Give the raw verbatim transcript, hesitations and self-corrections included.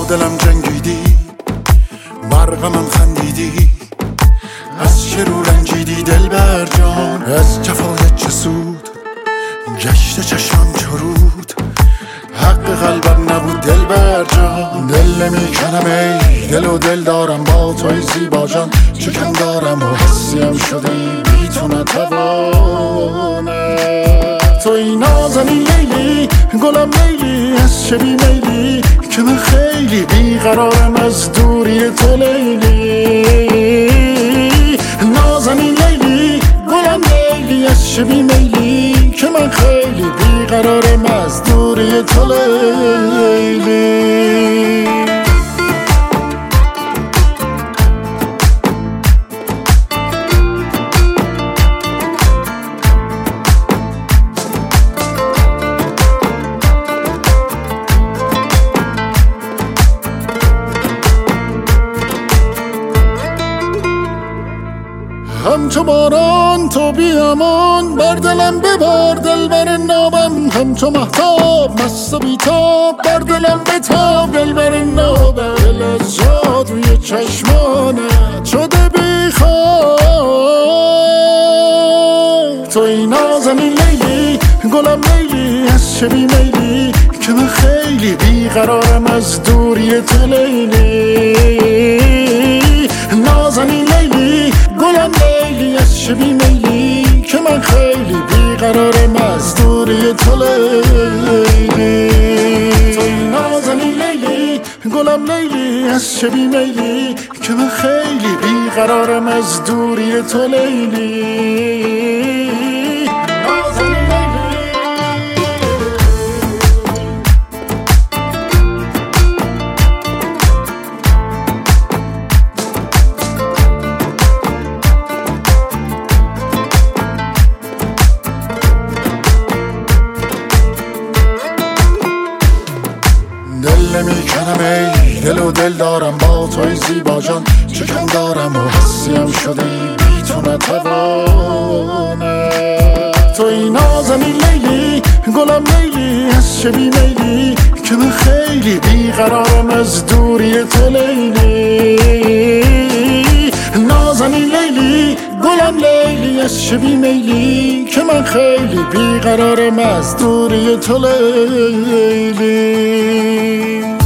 دلم جنگیدی، برق من خندیدی، از چه رو رنجیدی دلبر جان؟ از جفایت چه سود گشت چشمم چرود، حق قلبم نبود دلبر جان. دل نمیکنم ای دل و دل دارم با توی زیبا جان، چکم دارم و حسیم شدی بی تو نتوانم. توی نازنین لیلی گلم لیلی، از چه بی میلی که من خیلی بیقرارم از دوری تو لیلی. نازنین لیلی گلم لیلی، از چه بی میلی که من خیلی بیقرارم از دوری تو لیلی. همچو باران تو بیامان، بر دلم ببار دلبر نابم. همچو مهتاب مست و بیتاب، بر دلم بتاب دلبر نابم. دل از جادوی چشمانت شده بیخواب. توی نازنین لیلی گلم لیلی، از چه بی میلی که من خیلی بیقرارم از دوری تو لیلی. نازنین لیلی گلم لیلی، از چه بی میلی که من خیلی بیقرارم از دوری تو لیلی. توی نازنین لیلی گلم لیلی، از چه بی میلی که من خیلی بیقرارم از دوری تو لیلی. دل نمیکنم ای دل و دل دارم با توی زیبا جان، چکم دارم و حسیم شدی بی تو نتوانم. توی نازنین لیلی گلم لیلی، از چه بی میلی که من خیلی بیقرارم از دوری تو لیلی. نازنین لیلی گلم لیلی، از چه بی میلی که من خیلی بیقرارم از دوری تو لیلی.